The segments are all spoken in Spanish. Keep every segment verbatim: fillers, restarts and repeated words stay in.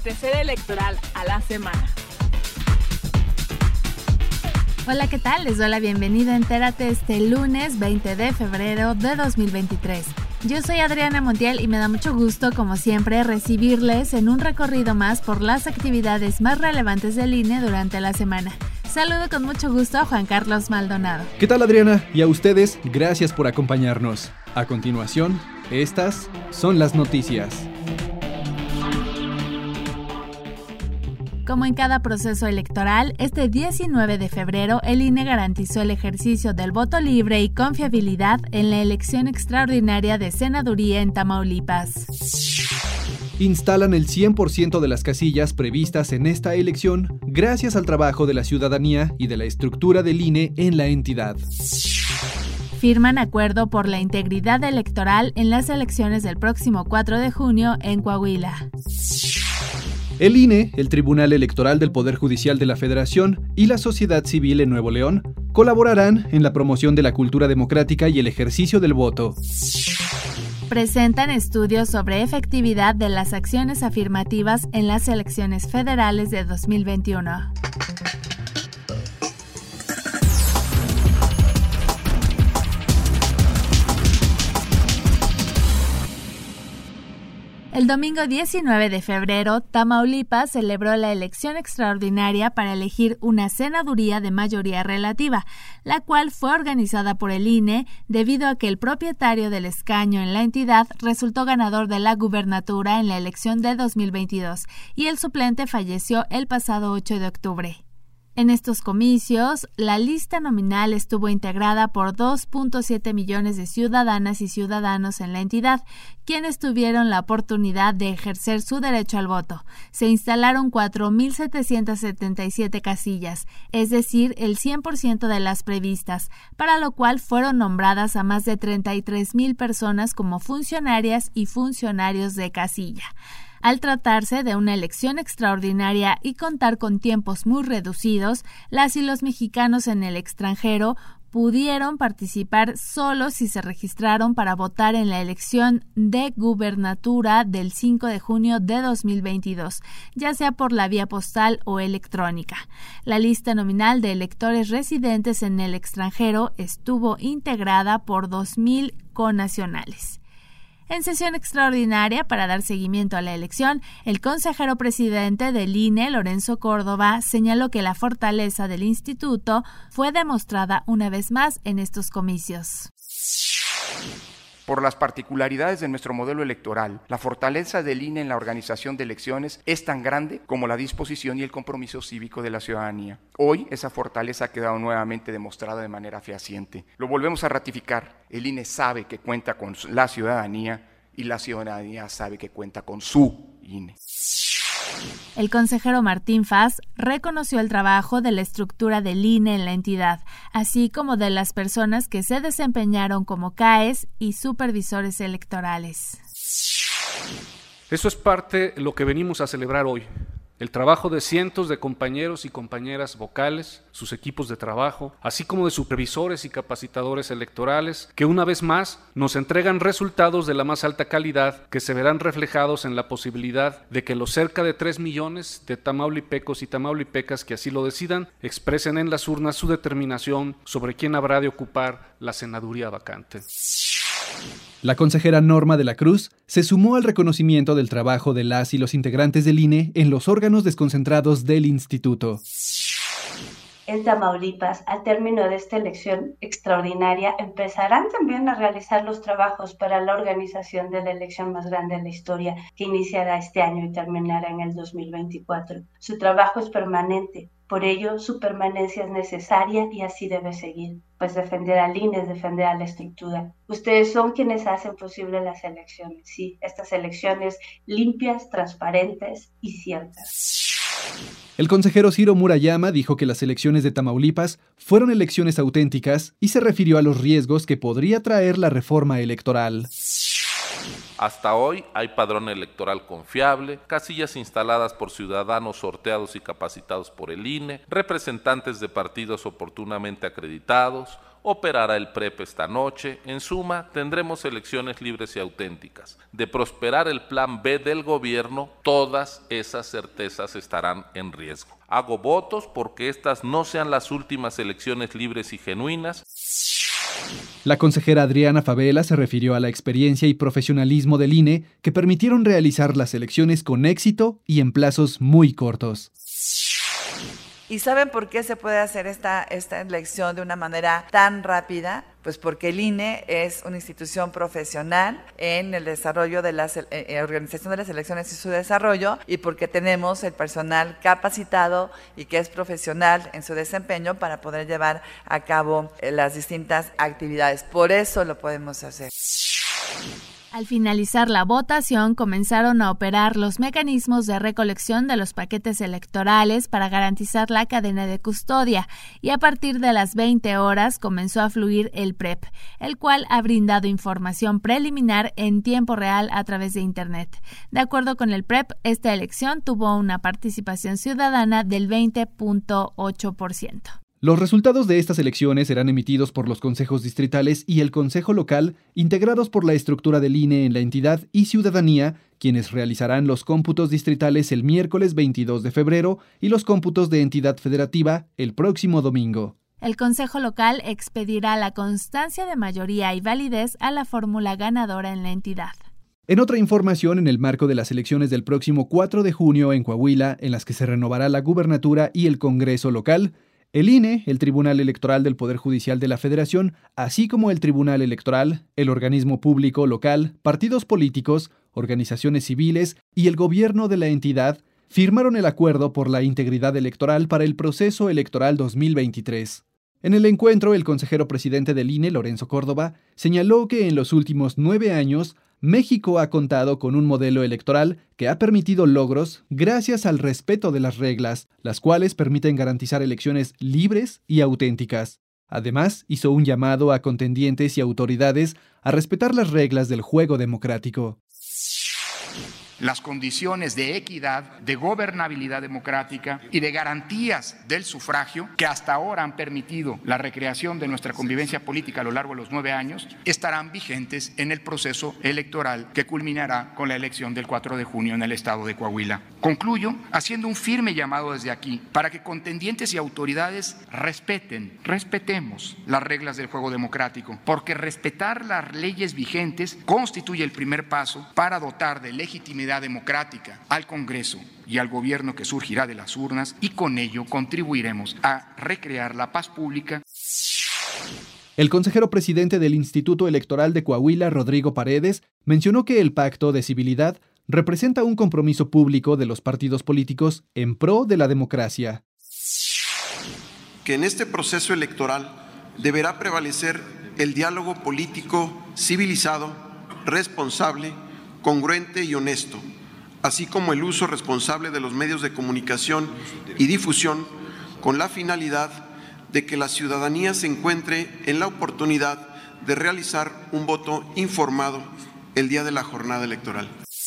acontecer electoral a la semana. Hola, ¿qué tal? Les doy la bienvenida a Entérate este lunes veinte de febrero de dos mil veintitrés. Yo soy Adriana Montiel y me da mucho gusto, como siempre, recibirles en un recorrido más por las actividades más relevantes del I N E durante la semana. Saludo con mucho gusto a Juan Carlos Maldonado. ¿Qué tal, Adriana? Y a ustedes, gracias por acompañarnos. A continuación, estas son las noticias. Como en cada proceso electoral, este diecinueve de febrero el I N E garantizó el ejercicio del voto libre y confiabilidad en la elección extraordinaria de senaduría en Tamaulipas. Instalan el cien por ciento de las casillas previstas en esta elección gracias al trabajo de la ciudadanía y de la estructura del I N E en la entidad. Firman acuerdo por la integridad electoral en las elecciones del próximo cuatro de junio en Coahuila. El I N E, el Tribunal Electoral del Poder Judicial de la Federación y la sociedad civil en Nuevo León colaborarán en la promoción de la cultura democrática y el ejercicio del voto. Presentan estudios sobre efectividad de las acciones afirmativas en las elecciones federales de dos mil veintiuno. El domingo diecinueve de febrero, Tamaulipas celebró la elección extraordinaria para elegir una senaduría de mayoría relativa, la cual fue organizada por el I N E debido a que el propietario del escaño en la entidad resultó ganador de la gubernatura en la elección de dos mil veintidós y el suplente falleció el pasado ocho de octubre. En estos comicios, la lista nominal estuvo integrada por dos punto siete millones de ciudadanas y ciudadanos en la entidad, quienes tuvieron la oportunidad de ejercer su derecho al voto. Se instalaron cuatro mil setecientas setenta y siete casillas, es decir, el cien por ciento de las previstas, para lo cual fueron nombradas a más de treinta y tres mil personas como funcionarias y funcionarios de casilla. Al tratarse de una elección extraordinaria y contar con tiempos muy reducidos, las y los mexicanos en el extranjero pudieron participar solo si se registraron para votar en la elección de gubernatura del cinco de junio de dos mil veintidós, ya sea por la vía postal o electrónica. La lista nominal de electores residentes en el extranjero estuvo integrada por dos mil connacionales. En sesión extraordinaria para dar seguimiento a la elección, el consejero presidente del I N E, Lorenzo Córdoba, señaló que la fortaleza del instituto fue demostrada una vez más en estos comicios. Por las particularidades de nuestro modelo electoral, la fortaleza del I N E en la organización de elecciones es tan grande como la disposición y el compromiso cívico de la ciudadanía. Hoy esa fortaleza ha quedado nuevamente demostrada de manera fehaciente. Lo volvemos a ratificar. El I N E sabe que cuenta con la ciudadanía y la ciudadanía sabe que cuenta con su I N E. El consejero Martín Faz reconoció el trabajo de la estructura del I N E en la entidad, así como de las personas que se desempeñaron como C A Es y supervisores electorales. Eso es parte de lo que venimos a celebrar hoy. El trabajo de cientos de compañeros y compañeras vocales, sus equipos de trabajo, así como de supervisores y capacitadores electorales, que una vez más nos entregan resultados de la más alta calidad que se verán reflejados en la posibilidad de que los cerca de tres millones de tamaulipecos y tamaulipecas que así lo decidan expresen en las urnas su determinación sobre quién habrá de ocupar la senaduría vacante. La consejera Norma de la Cruz se sumó al reconocimiento del trabajo de las y los integrantes del I N E en los órganos desconcentrados del instituto. En Tamaulipas, al término de esta elección extraordinaria, empezarán también a realizar los trabajos para la organización de la elección más grande de la historia, que iniciará este año y terminará en el dos mil veinticuatro. Su trabajo es permanente, por ello su permanencia es necesaria y así debe seguir, pues defender al I N E es defender a la estructura. Ustedes son quienes hacen posible las elecciones, sí, estas elecciones limpias, transparentes y ciertas. El consejero Ciro Murayama dijo que las elecciones de Tamaulipas fueron elecciones auténticas y se refirió a los riesgos que podría traer la reforma electoral. Hasta hoy hay padrón electoral confiable, casillas instaladas por ciudadanos sorteados y capacitados por el I N E, representantes de partidos oportunamente acreditados, operará el P R E P esta noche. En suma, tendremos elecciones libres y auténticas. De prosperar el plan B del gobierno, todas esas certezas estarán en riesgo. Hago votos porque estas no sean las últimas elecciones libres y genuinas. La consejera Adriana Favela se refirió a la experiencia y profesionalismo del I N E que permitieron realizar las elecciones con éxito y en plazos muy cortos. ¿Y saben por qué se puede hacer esta, esta elección de una manera tan rápida? Pues porque el I N E es una institución profesional en el desarrollo de la eh, organización de las elecciones y su desarrollo, y porque tenemos el personal capacitado y que es profesional en su desempeño para poder llevar a cabo eh, las distintas actividades. Por eso lo podemos hacer. Al finalizar la votación, comenzaron a operar los mecanismos de recolección de los paquetes electorales para garantizar la cadena de custodia, y a partir de las veinte horas comenzó a fluir el P R E P, el cual ha brindado información preliminar en tiempo real a través de Internet. De acuerdo con el P R E P, esta elección tuvo una participación ciudadana del veinte punto ocho por ciento. Los resultados de estas elecciones serán emitidos por los consejos distritales y el consejo local, integrados por la estructura del I N E en la entidad y ciudadanía, quienes realizarán los cómputos distritales el miércoles veintidós de febrero y los cómputos de entidad federativa el próximo domingo. El consejo local expedirá la constancia de mayoría y validez a la fórmula ganadora en la entidad. En otra información, en el marco de las elecciones del próximo cuatro de junio en Coahuila, en las que se renovará la gubernatura y el Congreso local, el I N E, el Tribunal Electoral del Poder Judicial de la Federación, así como el Tribunal Electoral, el organismo público local, partidos políticos, organizaciones civiles y el gobierno de la entidad firmaron el acuerdo por la integridad electoral para el proceso electoral dos mil veintitrés. En el encuentro, el consejero presidente del I N E, Lorenzo Córdoba, señaló que en los últimos nueve años México ha contado con un modelo electoral que ha permitido logros gracias al respeto de las reglas, las cuales permiten garantizar elecciones libres y auténticas. Además, hizo un llamado a contendientes y autoridades a respetar las reglas del juego democrático. Las condiciones de equidad, de gobernabilidad democrática y de garantías del sufragio que hasta ahora han permitido la recreación de nuestra convivencia política a lo largo de los nueve años estarán vigentes en el proceso electoral que culminará con la elección del cuatro de junio en el estado de Coahuila. Concluyo haciendo un firme llamado desde aquí para que contendientes y autoridades respeten, respetemos las reglas del juego democrático, porque respetar las leyes vigentes constituye el primer paso para dotar de legitimidad democrática al Congreso y al gobierno que surgirá de las urnas, y con ello contribuiremos a recrear la paz pública. El consejero presidente del Instituto Electoral de Coahuila, Rodrigo Paredes, mencionó que el Pacto de Civilidad representa un compromiso público de los partidos políticos en pro de la democracia. Que en este proceso electoral deberá prevalecer el diálogo político civilizado, responsable, congruente y honesto, así como el uso responsable de los medios de comunicación y difusión, con la finalidad de que la ciudadanía se encuentre en la oportunidad de realizar un voto informado el día de la jornada electoral.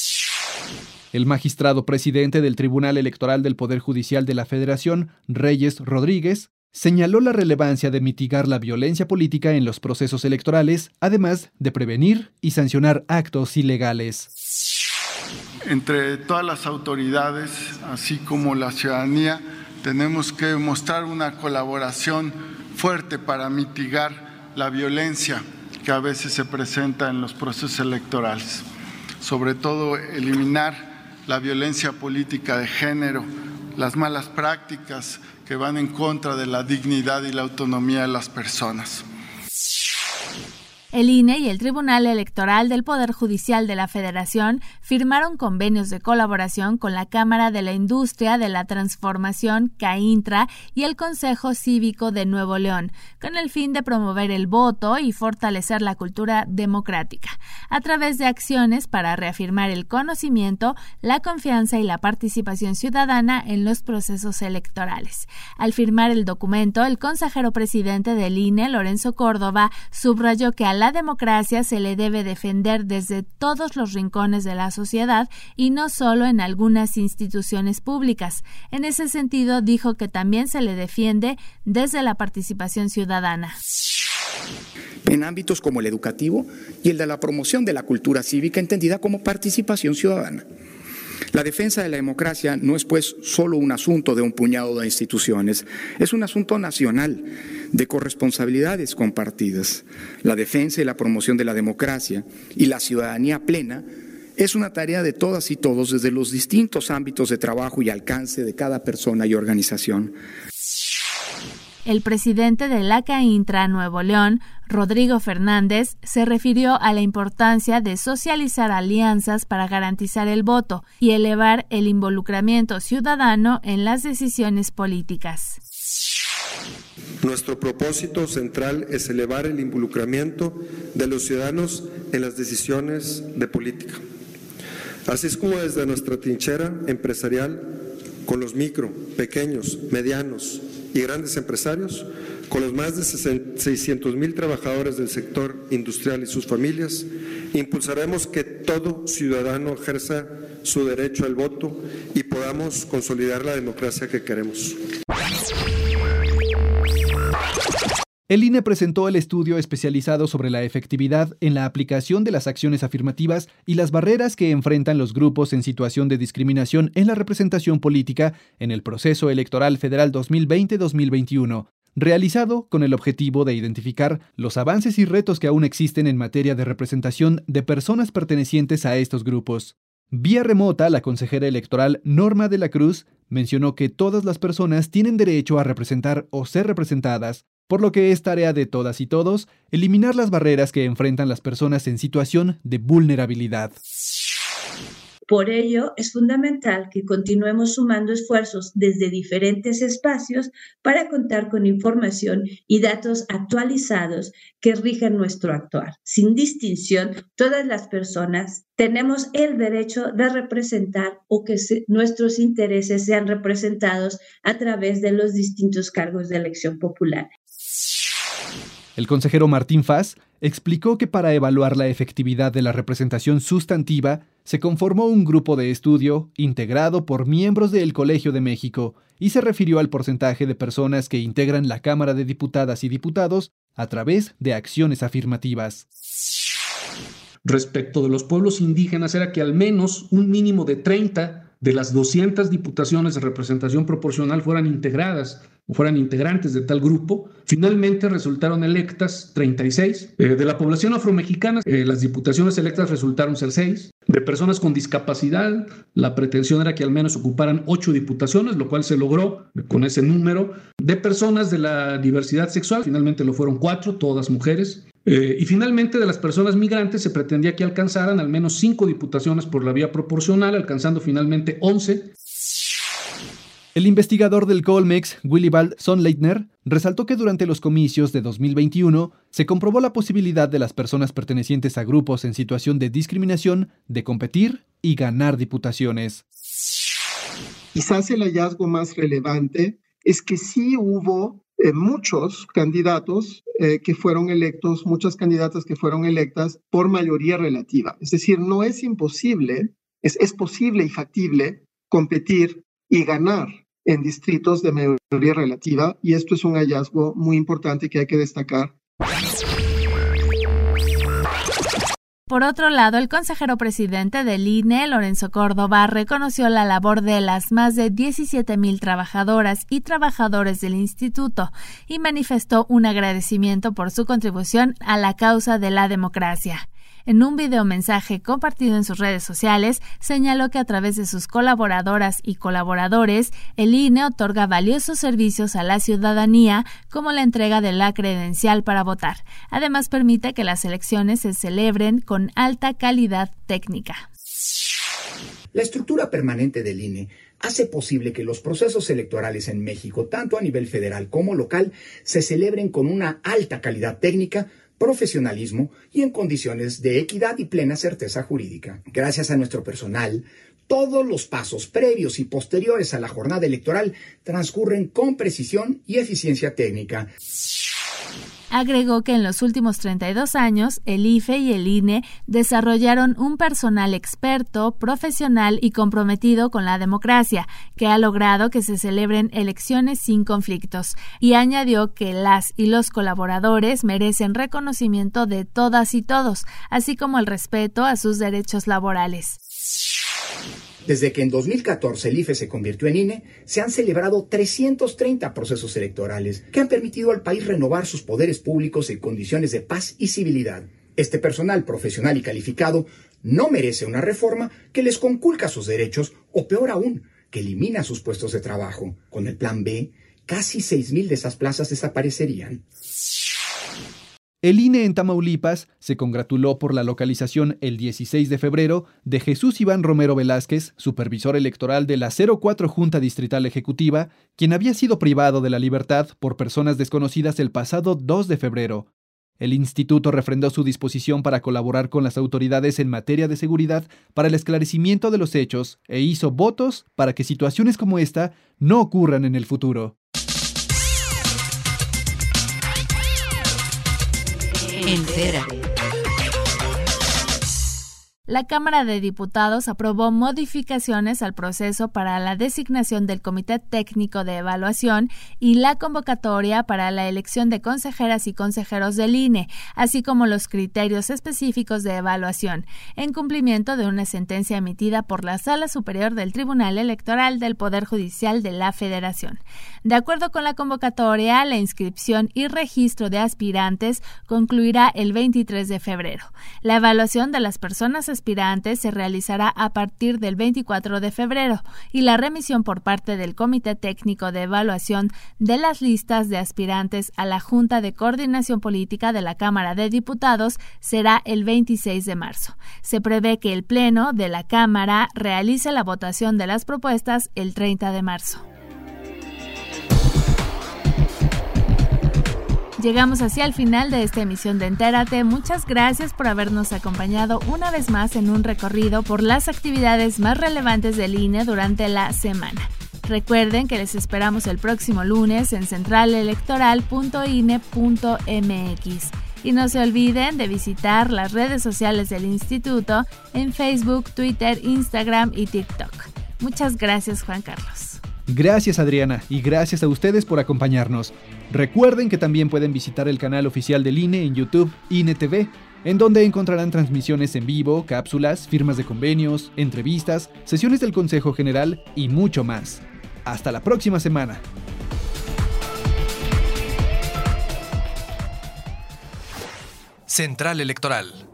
El magistrado presidente del Tribunal Electoral del Poder Judicial de la Federación, Reyes Rodríguez, señaló la relevancia de mitigar la violencia política en los procesos electorales, además de prevenir y sancionar actos ilegales. Entre todas las autoridades, así como la ciudadanía, tenemos que mostrar una colaboración fuerte para mitigar la violencia que a veces se presenta en los procesos electorales. Sobre todo, eliminar la violencia política de género, las malas prácticas que van en contra de la dignidad y la autonomía de las personas. El I N E y el Tribunal Electoral del Poder Judicial de la Federación firmaron convenios de colaboración con la Cámara de la Industria de la Transformación, CAINTRA, y el Consejo Cívico de Nuevo León, con el fin de promover el voto y fortalecer la cultura democrática, a través de acciones para reafirmar el conocimiento, la confianza y la participación ciudadana en los procesos electorales. Al firmar el documento, el consejero presidente del I N E, Lorenzo Córdoba, subrayó que al la democracia se le debe defender desde todos los rincones de la sociedad y no solo en algunas instituciones públicas. En ese sentido, dijo que también se le defiende desde la participación ciudadana. En ámbitos como el educativo y el de la promoción de la cultura cívica entendida como participación ciudadana. La defensa de la democracia no es, pues, solo un asunto de un puñado de instituciones, es un asunto nacional de corresponsabilidades compartidas. La defensa y la promoción de la democracia y la ciudadanía plena es una tarea de todas y todos desde los distintos ámbitos de trabajo y alcance de cada persona y organización. El presidente de la CAINTRA Nuevo León, Rodrigo Fernández, se refirió a la importancia de socializar alianzas para garantizar el voto y elevar el involucramiento ciudadano en las decisiones políticas. Nuestro propósito central es elevar el involucramiento de los ciudadanos en las decisiones de política. Así es como desde nuestra trinchera empresarial, con los micro, pequeños, medianos y grandes empresarios, con los más de seiscientos mil trabajadores del sector industrial y sus familias, impulsaremos que todo ciudadano ejerza su derecho al voto y podamos consolidar la democracia que queremos. El I N E presentó el estudio especializado sobre la efectividad en la aplicación de las acciones afirmativas y las barreras que enfrentan los grupos en situación de discriminación en la representación política en el proceso electoral federal dos mil veinte dos mil veintiuno, realizado con el objetivo de identificar los avances y retos que aún existen en materia de representación de personas pertenecientes a estos grupos. Vía remota, la consejera electoral Norma de la Cruz mencionó que todas las personas tienen derecho a representar o ser representadas, por lo que es tarea de todas y todos eliminar las barreras que enfrentan las personas en situación de vulnerabilidad. Por ello, es fundamental que continuemos sumando esfuerzos desde diferentes espacios para contar con información y datos actualizados que rijan nuestro actuar. Sin distinción, todas las personas tenemos el derecho de representar o que se, nuestros intereses sean representados a través de los distintos cargos de elección popular. El consejero Martín Faz explicó que para evaluar la efectividad de la representación sustantiva se conformó un grupo de estudio integrado por miembros del Colegio de México y se refirió al porcentaje de personas que integran la Cámara de Diputadas y Diputados a través de acciones afirmativas. Respecto de los pueblos indígenas era que al menos un mínimo de treinta de las doscientas diputaciones de representación proporcional fueran integradas o fueran integrantes de tal grupo. Finalmente resultaron electas treinta y seis. Eh, de la población afromexicana, eh, las diputaciones electas resultaron ser seis. De personas con discapacidad, la pretensión era que al menos ocuparan ocho diputaciones, lo cual se logró con ese número. De personas de la diversidad sexual, finalmente lo fueron cuatro, todas mujeres. Eh, y finalmente de las personas migrantes se pretendía que alcanzaran al menos cinco diputaciones por la vía proporcional, alcanzando finalmente once. El investigador del Colmex, Willibald Sonnleitner, resaltó que durante los comicios de dos mil veintiuno se comprobó la posibilidad de las personas pertenecientes a grupos en situación de discriminación de competir y ganar diputaciones. Quizás el hallazgo más relevante es que sí hubo eh, muchos candidatos eh, que fueron electos, muchas candidatas que fueron electas por mayoría relativa. Es decir, no es imposible, es, es posible y factible competir y ganar en distritos de mayoría relativa, y esto es un hallazgo muy importante que hay que destacar. Por otro lado, el consejero presidente del I N E, Lorenzo Córdoba, reconoció la labor de las más de diecisiete mil trabajadoras y trabajadores del instituto y manifestó un agradecimiento por su contribución a la causa de la democracia. En un videomensaje compartido en sus redes sociales, señaló que a través de sus colaboradoras y colaboradores, el I N E otorga valiosos servicios a la ciudadanía, como la entrega de la credencial para votar. Además, permite que las elecciones se celebren con alta calidad técnica. La estructura permanente del I N E hace posible que los procesos electorales en México, tanto a nivel federal como local, se celebren con una alta calidad técnica, profesionalismo y en condiciones de equidad y plena certeza jurídica. Gracias a nuestro personal, todos los pasos previos y posteriores a la jornada electoral transcurren con precisión y eficiencia técnica. Agregó que en los últimos treinta y dos años, el I F E y el I N E desarrollaron un personal experto, profesional y comprometido con la democracia, que ha logrado que se celebren elecciones sin conflictos, y añadió que las y los colaboradores merecen reconocimiento de todas y todos, así como el respeto a sus derechos laborales. Desde que en dos mil catorce el I F E se convirtió en I N E, se han celebrado trescientos treinta procesos electorales que han permitido al país renovar sus poderes públicos en condiciones de paz y civilidad. Este personal profesional y calificado no merece una reforma que les conculca sus derechos o, peor aún, que elimina sus puestos de trabajo. Con el Plan B, casi seis mil de esas plazas desaparecerían. El I N E en Tamaulipas se congratuló por la localización el dieciséis de febrero de Jesús Iván Romero Velázquez, supervisor electoral de la cero cuatro Junta Distrital Ejecutiva, quien había sido privado de la libertad por personas desconocidas el pasado dos de febrero. El instituto refrendó su disposición para colaborar con las autoridades en materia de seguridad para el esclarecimiento de los hechos e hizo votos para que situaciones como esta no ocurran en el futuro. Entérate. La Cámara de Diputados aprobó modificaciones al proceso para la designación del Comité Técnico de Evaluación y la convocatoria para la elección de consejeras y consejeros del I N E, así como los criterios específicos de evaluación, en cumplimiento de una sentencia emitida por la Sala Superior del Tribunal Electoral del Poder Judicial de la Federación. De acuerdo con la convocatoria, la inscripción y registro de aspirantes concluirá el veintitrés de febrero. La evaluación de las personas aspirantes se realizará a partir del veinticuatro de febrero y la remisión por parte del Comité Técnico de Evaluación de las listas de aspirantes a la Junta de Coordinación Política de la Cámara de Diputados será el veintiséis de marzo. Se prevé que el Pleno de la Cámara realice la votación de las propuestas el treinta de marzo. Llegamos así al final de esta emisión de Entérate. Muchas gracias por habernos acompañado una vez más en un recorrido por las actividades más relevantes del I N E durante la semana. Recuerden que les esperamos el próximo lunes en central electoral punto i n e punto m x. Y no se olviden de visitar las redes sociales del instituto en Facebook, Twitter, Instagram y TikTok. Muchas gracias, Juan Carlos. Gracias, Adriana, y gracias a ustedes por acompañarnos. Recuerden que también pueden visitar el canal oficial del I N E en YouTube, I N E T V, en donde encontrarán transmisiones en vivo, cápsulas, firmas de convenios, entrevistas, sesiones del Consejo General y mucho más. Hasta la próxima semana. Central Electoral.